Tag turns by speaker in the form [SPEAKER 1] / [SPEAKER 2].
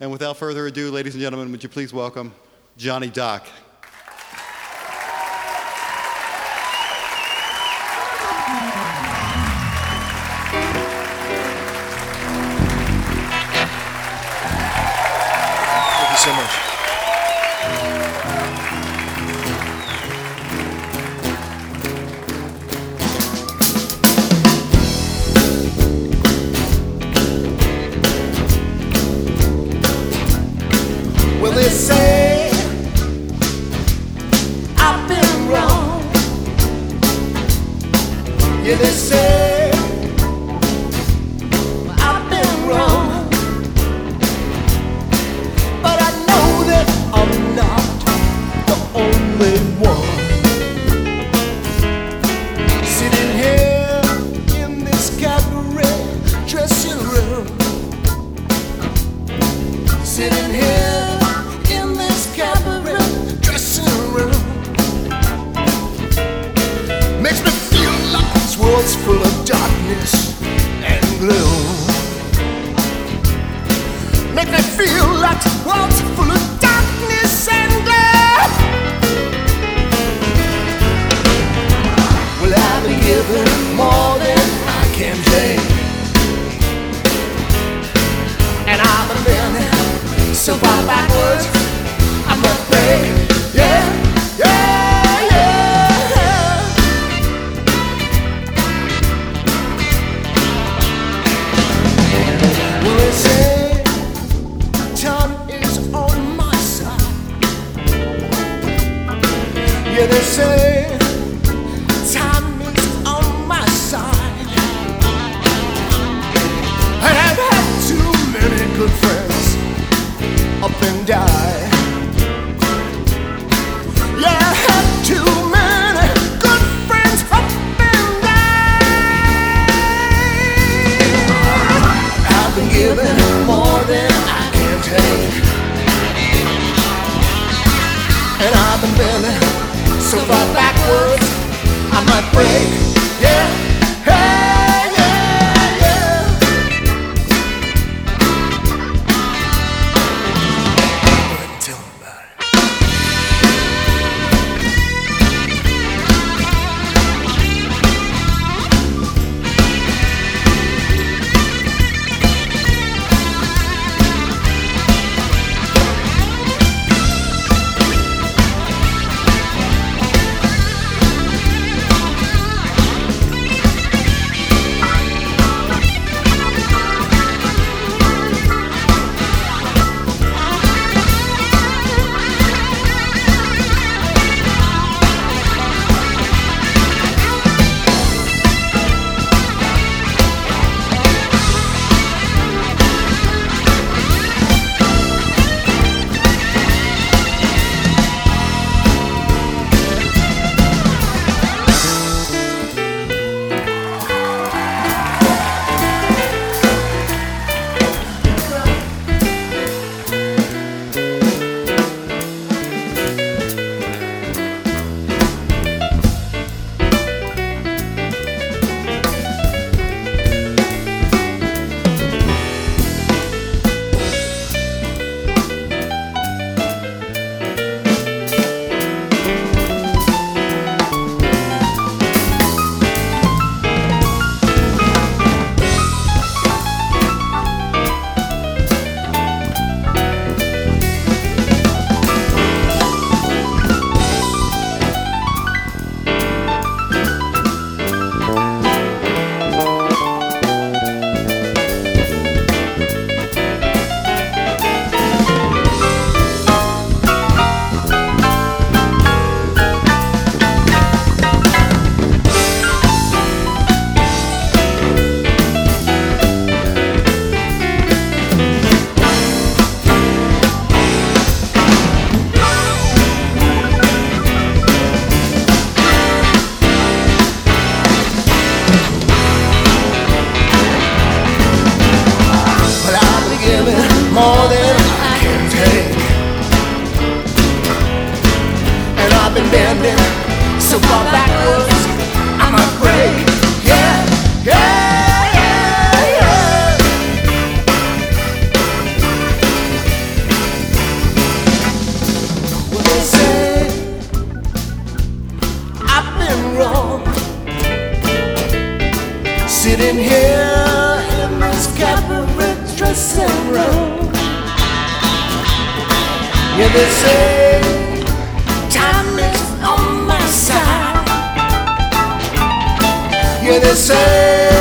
[SPEAKER 1] And without further ado, ladies and gentlemen, would you please welcome Johnny Dock.
[SPEAKER 2] Thank you so much.
[SPEAKER 3] Well, they say I've been wrong. Yeah, they say I've been wrong. But I know that I'm not the only one sitting here in this cabaret dressing room. Sitting here in this cabaret dressing room makes me feel like this world's full of darkness and gloom. Makes me feel like this world's full of darkness and gloom. Well, I've been given more than I can take, and I've been so far backwards, I'm afraid, yeah, yeah, yeah. Well, they say time is on my side. Yeah, they say time is on my side. And I've had too many good friends up and die. Yeah, I had too many good friends up and die. I've been given more than I can take, and I've been bending so far backwards I might break. Yeah. More than I can take, and I've been bending so far backwards I'm afraid. Yeah, yeah, yeah, yeah. Yeah, they say time is on my side. Yeah, they say